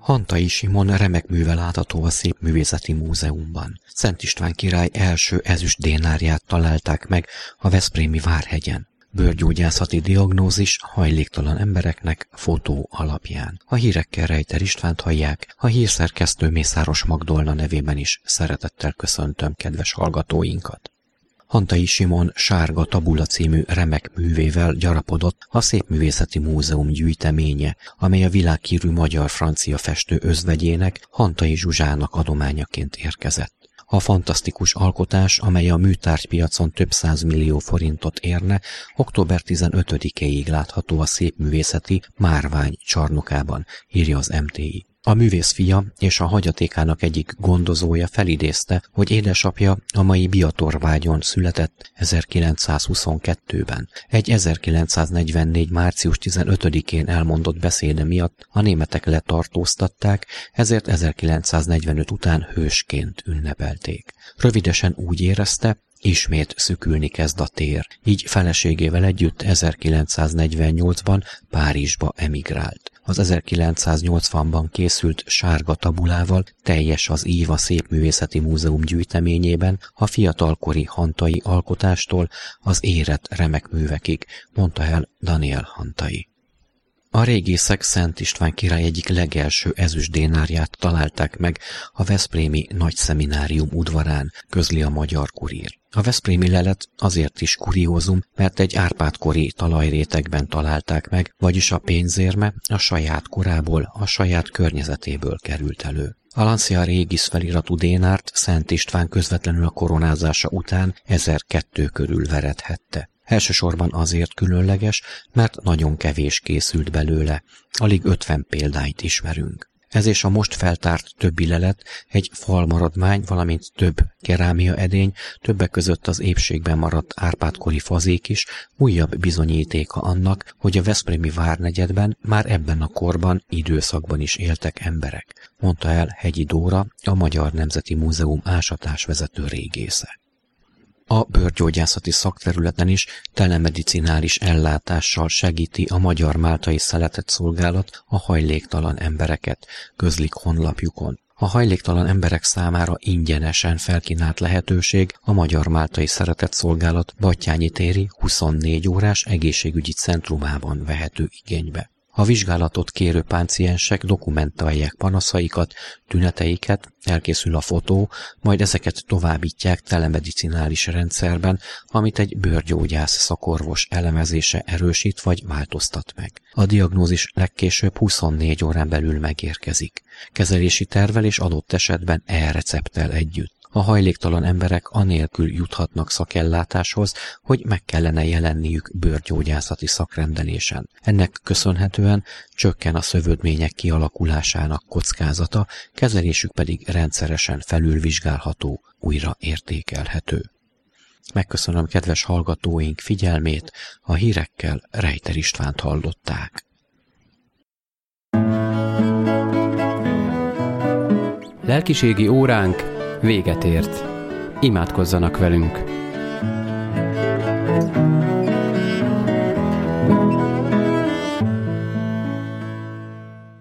Hantai Simon remek műve látható a Szépművészeti Múzeumban. Szent István király első ezüst dénárját találták meg a veszprémi Várhegyen. Bőrgyógyászati diagnózis hajléktalan embereknek fotó alapján. A hírekkel Rejter Istvánt hallják, a hírszerkesztő Mészáros Magdolna nevében is szeretettel köszöntöm kedves hallgatóinkat. Hantai Simon Sárga tabula című remek művével gyarapodott a Szépművészeti Múzeum gyűjteménye, amely a világhírű magyar-francia festő özvegyének, Hantai Zsuzsának adományaként érkezett. A fantasztikus alkotás, amely a műtárgypiacon több 100 millió forintot érne, október 15-éig látható a Szépművészeti Márvány csarnokában, írja az MTI. A művész fia és a hagyatékának egyik gondozója felidézte, hogy édesapja a mai Biatorvágyon született 1922-ben. Egy 1944. március 15-én elmondott beszéde miatt a németek letartóztatták, ezért 1945 után hősként ünnepelték. Rövidesen úgy érezte, ismét szükülni kezd a tér, így feleségével együtt 1948-ban Párizsba emigrált. Az 1980-ban készült Sárga tabulával teljes az ív a Szépművészeti Múzeum gyűjteményében, a fiatalkori Hantai alkotástól az érett remek művekig, mondta el Daniel Hantai. A régészek Szent István király egyik legelső ezüst dénárját találták meg a veszprémi Nagyszeminárium udvarán, közli a Magyar Kurír. A veszprémi lelet azért is kuriózum, mert egy Árpád-kori talajrétegben találták meg, vagyis a pénzérme a saját korából, a saját környezetéből került elő. A Lancia Regis feliratú dénárt Szent István közvetlenül a koronázása után 1002 körül verethette. Elsősorban azért különleges, mert nagyon kevés készült belőle, alig 50 példányt ismerünk. Ez és a most feltárt többi lelet egy falmaradvány, valamint több kerámia edény, többek között az épségben maradt Árpád-kori fazék is újabb bizonyítéka annak, hogy a veszprémi várnegyedben már ebben a korban, időszakban is éltek emberek, mondta el Hegyi Dóra, a Magyar Nemzeti Múzeum ásatásvezető régésze. A bőrgyógyászati szakterületen is telemedicinális ellátással segíti a Magyar Máltai Szeletet-szolgálat a hajléktalan embereket, közlik honlapjukon. A hajléktalan emberek számára ingyenesen felkínált lehetőség a Magyar Máltai Szeretetszolgálat Battyányi téri 24 órás egészségügyi centrumában vehető igénybe. A vizsgálatot kérő páciensek dokumentálják panaszaikat, tüneteiket, elkészül a fotó, majd ezeket továbbítják telemedicinális rendszerben, amit egy bőrgyógyász szakorvos elemezése erősít vagy változtat meg. A diagnózis legkésőbb 24 órán belül megérkezik. Kezelési tervvel és adott esetben e-recepttel együtt. A hajléktalan emberek anélkül juthatnak szakellátáshoz, hogy meg kellene jelenniük bőrgyógyászati szakrendelésen. Ennek köszönhetően csökken a szövődmények kialakulásának kockázata, kezelésük pedig rendszeresen felülvizsgálható, újra értékelhető. Megköszönöm kedves hallgatóink figyelmét, a hírekkel Rejter Istvánt hallották. Lelkiségi óránk véget ért. Imádkozzanak velünk!